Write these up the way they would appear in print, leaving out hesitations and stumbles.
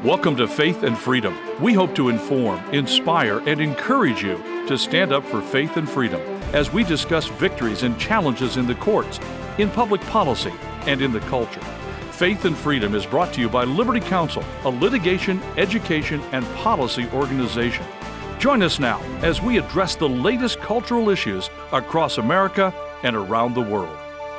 Welcome to Faith and Freedom. We hope to inform, inspire, and encourage you to stand up for faith and freedom as we discuss victories and challenges in the courts, in public policy, and in the culture. Faith and Freedom is brought to you by Liberty Counsel, a litigation, education, and policy organization. Join us now as we address the latest cultural issues across America and around the world.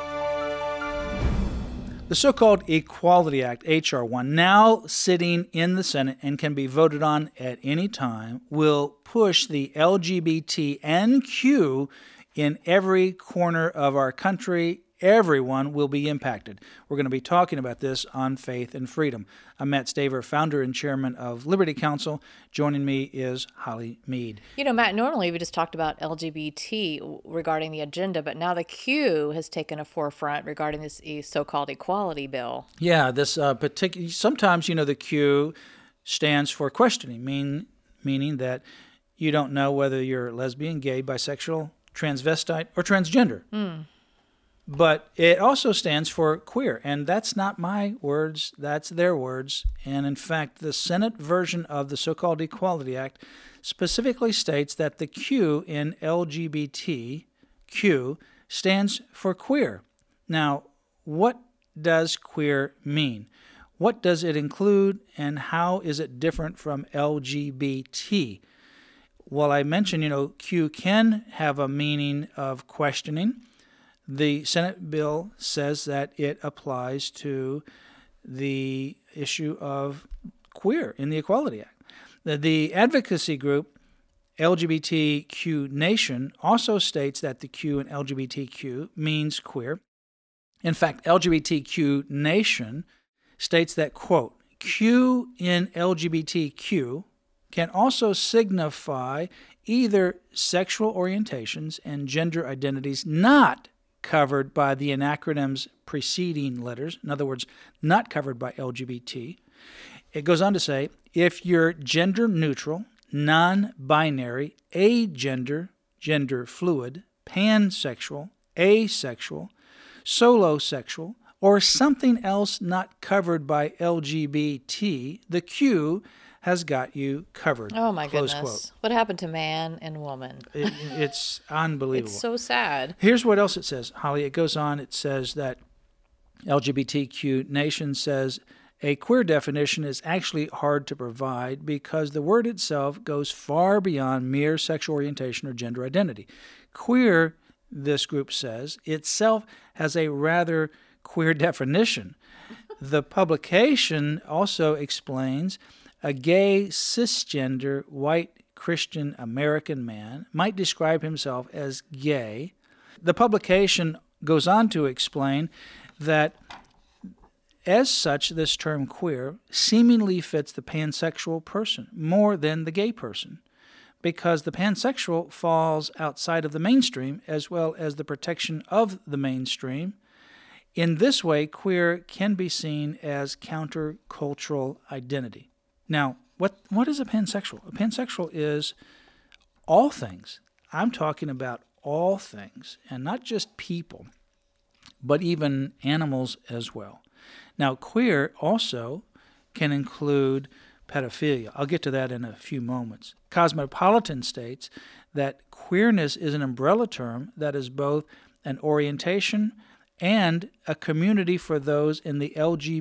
The so-called Equality Act, H.R. 1, now sitting in the Senate and can be voted on at any time, will push the LGBT and Q in every corner of our country. Everyone will be impacted. We're going to be talking about this on Faith and Freedom. I'm Matt Staver, founder and chairman of Liberty Counsel. Joining me is Holly Mead. You know, Matt, normally we just talked about LGBT regarding the agenda, but now the Q has taken a forefront regarding this so-called equality bill. Yeah, this particular. Sometimes, the Q stands for questioning, meaning that you don't know whether you're lesbian, gay, bisexual, transvestite, or transgender. But it also stands for queer, and that's not my words, that's their words. And in fact, the Senate version of the so-called Equality Act specifically states that the Q in LGBTQ stands for queer. Now, what does queer mean? What does it include, and how is it different from LGBT? Well, I mentioned, Q can have a meaning of questioning. The Senate bill says that it applies to the issue of queer in the Equality Act. The advocacy group LGBTQ Nation also states that the Q in LGBTQ means queer. In fact, LGBTQ Nation states that, quote, Q in LGBTQ can also signify either sexual orientations and gender identities not covered by the acronym's preceding letters, in other words, not covered by LGBT. It goes on to say, if you're gender neutral, non-binary, agender, gender fluid, pansexual, asexual, solosexual, or something else not covered by LGBT, the Q has got you covered. Oh, my Close goodness. Quote. What happened to man and woman? It's unbelievable. It's so sad. Here's what else it says, Holly. It goes on. It says that LGBTQ Nation says a queer definition is actually hard to provide because the word itself goes far beyond mere sexual orientation or gender identity. Queer, this group says, itself has a rather queer definition. The publication also explains a gay, cisgender, white, Christian American man might describe himself as gay. The publication goes on to explain that, as such, this term queer seemingly fits the pansexual person more than the gay person, because the pansexual falls outside of the mainstream as well as the protection of the mainstream. In this way, queer can be seen as countercultural identity. Now, what is a pansexual? A pansexual is all things. I'm talking about all things, and not just people, but even animals as well. Now, queer also can include pedophilia. I'll get to that in a few moments. Cosmopolitan states that queerness is an umbrella term that is both an orientation and a community for those in the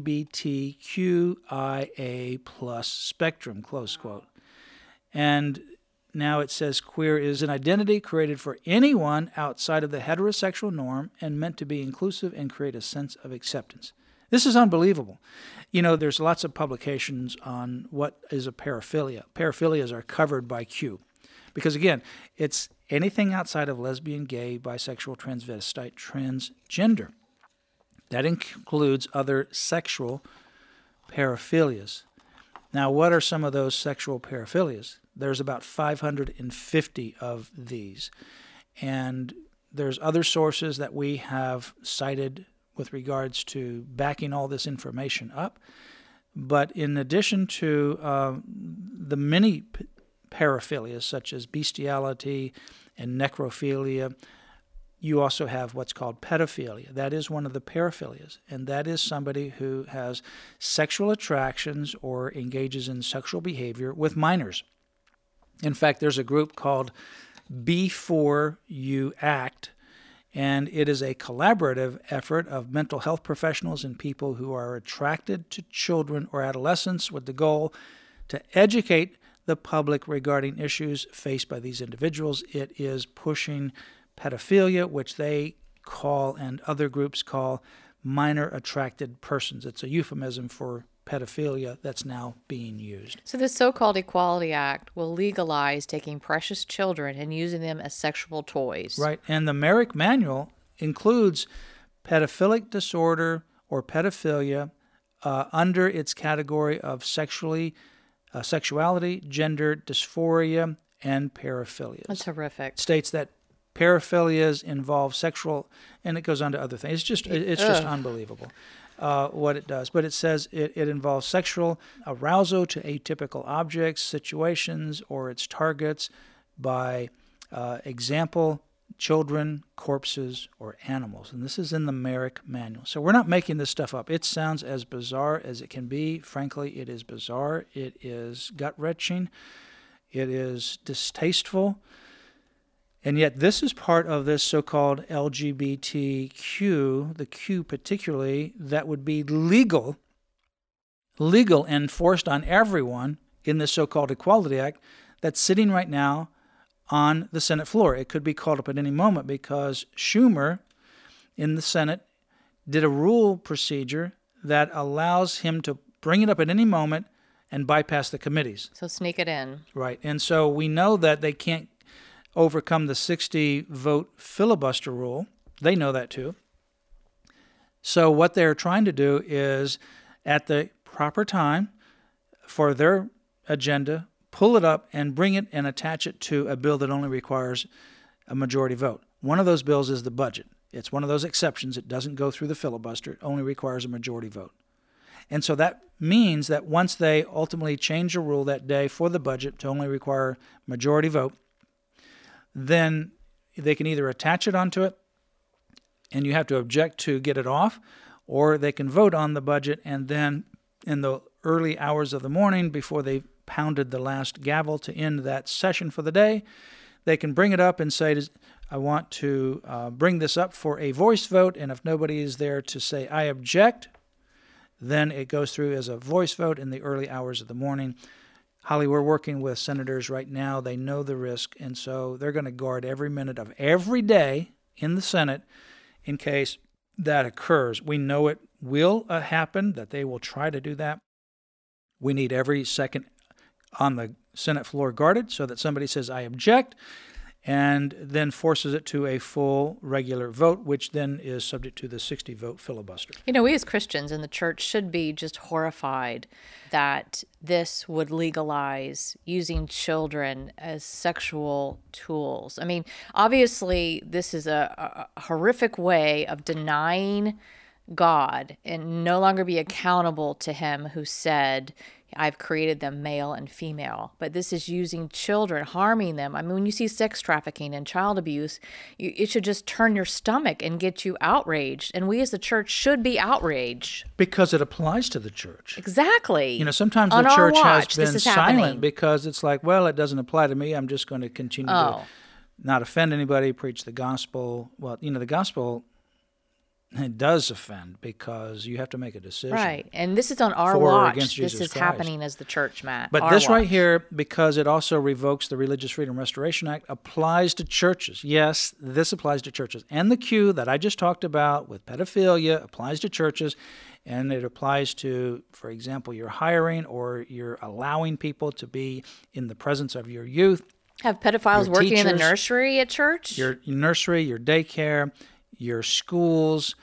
LGBTQIA plus spectrum, close quote. And now it says queer is an identity created for anyone outside of the heterosexual norm and meant to be inclusive and create a sense of acceptance. This is unbelievable. There's lots of publications on what is a paraphilia. Paraphilias are covered by Q. Because again, it's anything outside of lesbian, gay, bisexual, transvestite, transgender. That includes other sexual paraphilias. Now, what are some of those sexual paraphilias? There's about 550 of these. And there's other sources that we have cited with regards to backing all this information up. But in addition to the many paraphilias, such as bestiality and necrophilia, you also have what's called pedophilia. That is one of the paraphilias, and that is somebody who has sexual attractions or engages in sexual behavior with minors. In fact, there's a group called Before You Act, and it is a collaborative effort of mental health professionals and people who are attracted to children or adolescents with the goal to educate the public regarding issues faced by these individuals. It is pushing pedophilia, which they call and other groups call minor attracted persons. It's a euphemism for pedophilia that's now being used. So this so-called Equality Act will legalize taking precious children and using them as sexual toys. Right, and the Merrick Manual includes pedophilic disorder or pedophilia under its category of sexuality, gender dysphoria, and paraphilias. That's horrific. It states that paraphilias involve sexual, and it goes on to other things. It's just unbelievable what it does. But it says it involves sexual arousal to atypical objects, situations, or its targets by example, children, corpses, or animals. And this is in the Merrick Manual. So we're not making this stuff up. It sounds as bizarre as it can be. Frankly, it is bizarre. It is gut-wrenching. It is distasteful. And yet this is part of this so-called LGBTQ, the Q particularly, that would be legal and forced on everyone in this so-called Equality Act that's sitting right now on the Senate floor. It could be called up at any moment because Schumer in the Senate did a rule procedure that allows him to bring it up at any moment and bypass the committees. So sneak it in. Right. And so we know that they can't overcome the 60-vote filibuster rule. They know that too. So what they're trying to do is, at the proper time for their agenda, pull it up and bring it and attach it to a bill that only requires a majority vote. One of those bills is the budget. It's one of those exceptions. It doesn't go through the filibuster. It only requires a majority vote. And so that means that once they ultimately change a rule that day for the budget to only require majority vote, then they can either attach it onto it and you have to object to get it off, or they can vote on the budget and then in the early hours of the morning before they pounded the last gavel to end that session for the day, they can bring it up and say, I want to bring this up for a voice vote, and if nobody is there to say, I object, then it goes through as a voice vote in the early hours of the morning. Holly, we're working with senators right now. They know the risk, and so they're going to guard every minute of every day in the Senate in case that occurs. We know it will happen, that they will try to do that. We need every second on the Senate floor guarded so that somebody says, I object, and then forces it to a full regular vote, which then is subject to the 60-vote filibuster. You know, we as Christians in the church should be just horrified that this would legalize using children as sexual tools. I mean, obviously, this is a horrific way of denying God and no longer be accountable to him who said, I've created them male and female. But this is using children, harming them. I mean, when you see sex trafficking and child abuse, it should just turn your stomach and get you outraged. And we as the church should be outraged. Because it applies to the church. Exactly. You know, sometimes the church has been silent because it's like, well, it doesn't apply to me. I'm just going to continue to not offend anybody, preach the gospel. Well, you know, the gospel, it does offend because you have to make a decision. Right. And this is on our watch. This is happening as the church, Matt. But this right here, because it also revokes the Religious Freedom Restoration Act, applies to churches. Yes, this applies to churches. And the Q that I just talked about with pedophilia applies to churches. And it applies to, for example, your hiring or you're allowing people to be in the presence of your youth. Have pedophiles working in the nursery at church? Your nursery, your daycare, your schools,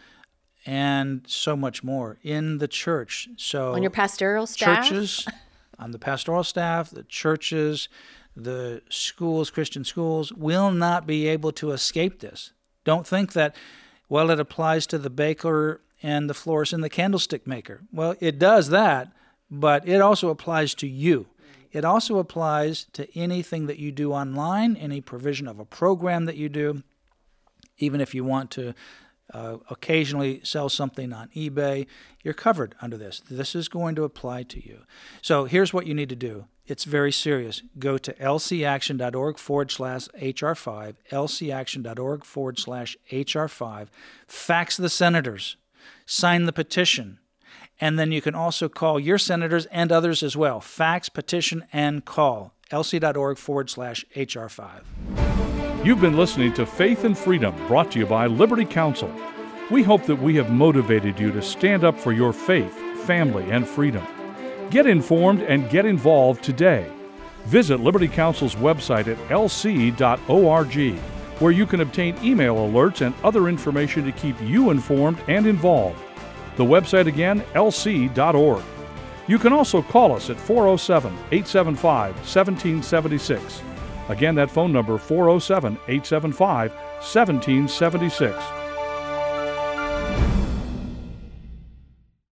and so much more in the church. So on your pastoral staff? Churches, on the pastoral staff, the churches, the schools, Christian schools, will not be able to escape this. Don't think that, well, it applies to the baker and the florist and the candlestick maker. Well, it does that, but it also applies to you. It also applies to anything that you do online, any provision of a program that you do. Even if you want to occasionally sell something on eBay, you're covered under this. This is going to apply to you. So here's what you need to do. It's very serious. Go to lcaction.org/HR5, lcaction.org/HR5, fax the senators, sign the petition, and then you can also call your senators and others as well. Fax, petition, and call, lc.org/HR5. You've been listening to Faith and Freedom, brought to you by Liberty Counsel. We hope that we have motivated you to stand up for your faith, family, and freedom. Get informed and get involved today. Visit Liberty Counsel's website at lc.org, where you can obtain email alerts and other information to keep you informed and involved. The website again, lc.org. You can also call us at 407-875-1776. Again, that phone number, 407-875-1776.